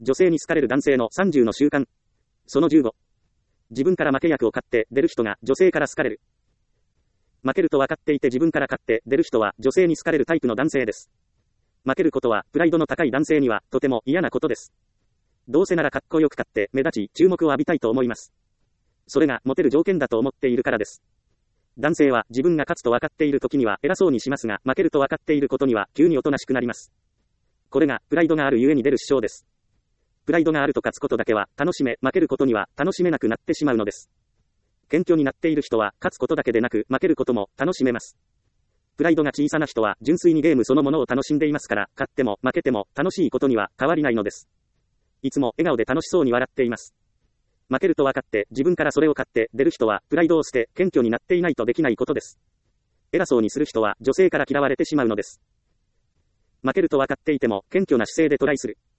女性に好かれる男性の30の習慣。その15。自分から負け役を買って出る人が女性から好かれる。負けると分かっていて自分から買って出る人は女性に好かれるタイプの男性です。負けることはプライドの高い男性にはとても嫌なことです。どうせならかっこよく勝って目立ち注目を浴びたいと思います。それがモテる条件だと思っているからです。男性は自分が勝つと分かっている時には偉そうにしますが、負けると分かっていることには急におとなしくなります。これがプライドがあるゆえに出る支障です。プライドがあると勝つことだけは楽しめ、負けることには楽しめなくなってしまうのです。謙虚になっている人は勝つことだけでなく負けることも楽しめます。プライドが小さな人は純粋にゲームそのものを楽しんでいますから、勝っても負けても楽しいことには変わりないのです。いつも笑顔で楽しそうに笑っています。負けると分かって自分からそれを買って出る人はプライドを捨て謙虚になっていないとできないことです。偉そうにする人は女性から嫌われてしまうのです。負けると分かっていても謙虚な姿勢でトライする。